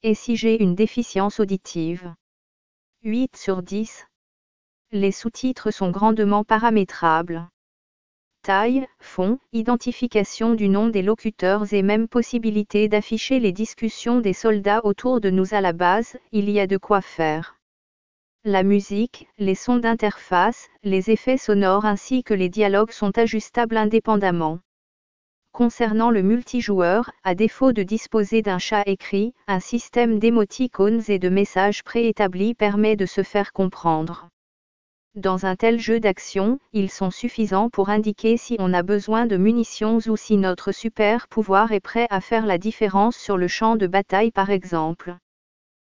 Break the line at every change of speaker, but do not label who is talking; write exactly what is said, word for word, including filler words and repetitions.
Et si j'ai une déficience auditive? huit sur dix. Les sous-titres sont grandement paramétrables. Taille, fond, identification du nom des locuteurs et même possibilité d'afficher les discussions des soldats autour de nous à la base, il y a de quoi faire. La musique, les sons d'interface, les effets sonores ainsi que les dialogues sont ajustables indépendamment. Concernant le multijoueur, à défaut de disposer d'un chat écrit, un système d'émoticônes et de messages préétablis permet de se faire comprendre. Dans un tel jeu d'action, ils sont suffisants pour indiquer si on a besoin de munitions ou si notre super pouvoir est prêt à faire la différence sur le champ de bataille par exemple.